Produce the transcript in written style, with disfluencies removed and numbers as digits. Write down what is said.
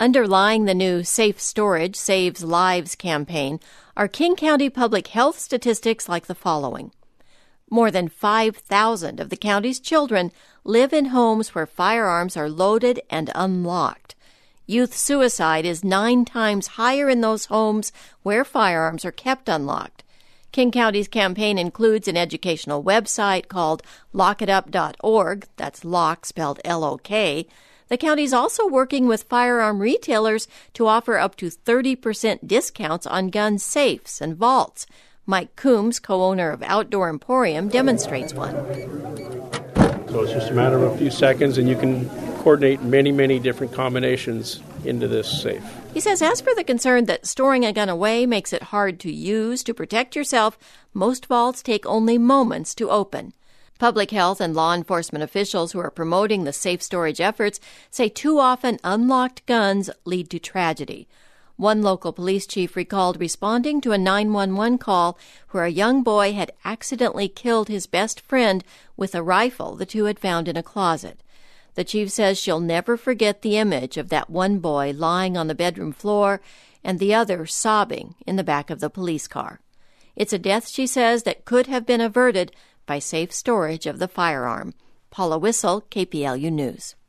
Underlying the new Safe Storage Saves Lives campaign are King County public health statistics like the following. More than 5,000 of the county's children live in homes where firearms are loaded and unlocked. Youth suicide is 9 times higher in those homes where firearms are kept unlocked. King County's campaign includes an educational website called lockitup.org. That's lock spelled L-O-K. The county's also working with firearm retailers to offer up to 30% discounts on gun safes and vaults. Mike Coombs, co-owner of Outdoor Emporium, demonstrates one. So it's just a matter of a few seconds, and you can coordinate many, many different combinations into this safe. He says as for the concern that storing a gun away makes it hard to use to protect yourself, most vaults take only moments to open. Public health and law enforcement officials who are promoting the safe storage efforts say too often unlocked guns lead to tragedy. One local police chief recalled responding to a 911 call where a young boy had accidentally killed his best friend with a rifle the two had found in a closet. The chief says she'll never forget the image of that one boy lying on the bedroom floor and the other sobbing in the back of the police car. It's a death, she says, that could have been averted by safe storage of the firearm. Paula Whistle, KPLU News.